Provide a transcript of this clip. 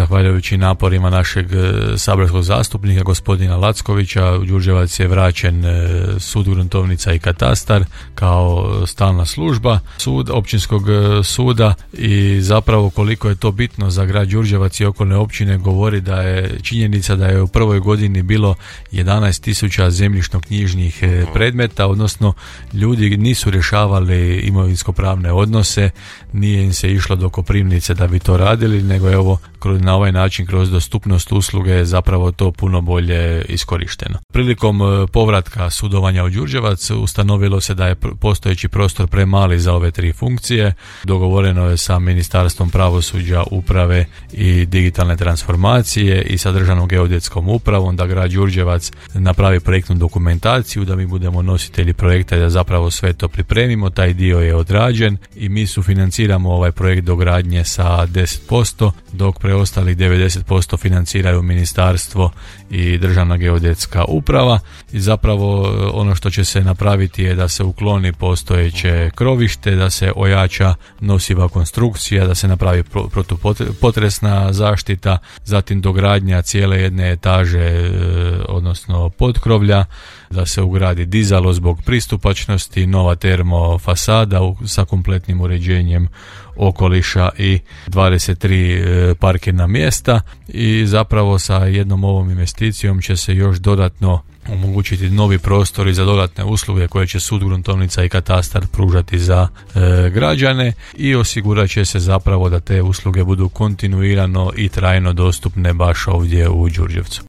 zahvaljujući naporima našeg saborskog zastupnika gospodina Lackovića, u Đurđevac je vraćen sud, gruntovnica i katastar kao stalna služba općinskog suda i zapravo koliko je to bitno za grad Đurđevac i okolne općine govori da je činjenica da je u prvoj godini bilo 11.000 zemljišno-knjižnih predmeta, odnosno ljudi nisu rješavali imovinsko-pravne odnose, nije im se išlo do Koprivnice da bi to radili, nego je ovo na ovaj način kroz dostupnost usluge je zapravo to puno bolje iskorišteno. Prilikom povratka sudovanja u Đurđevac ustanovilo se da je postojeći prostor premali za ove 3 funkcije. Dogovoreno je sa Ministarstvom pravosuđa, uprave i digitalne transformacije i sa Državnom geodetskom upravom da grad Đurđevac napravi projektnu dokumentaciju, da mi budemo nositelji projekta i da zapravo sve to pripremimo. Taj dio je odrađen i mi sufinanciramo ovaj projekt dogradnje sa 10%, dok preostalih 90% financiraju ministarstvo i Državna geodetska uprava i zapravo ono što će se napraviti je da se ukloni postojeće krovište, da se ojača nosiva konstrukcija, da se napravi protupotresna zaštita, zatim dogradnja cijele jedne etaže, odnosno potkrovlja, da se ugradi dizalo zbog pristupačnosti, nova termofasada sa kompletnim uređenjem okoliša i 23 parkirna mjesta i zapravo sa jednom ovom investicijom će se još dodatno omogućiti novi prostori za dodatne usluge koje će sud, gruntovnica i katastar pružati za građane i osigurat će se zapravo da te usluge budu kontinuirano i trajno dostupne baš ovdje u Đurđevcu.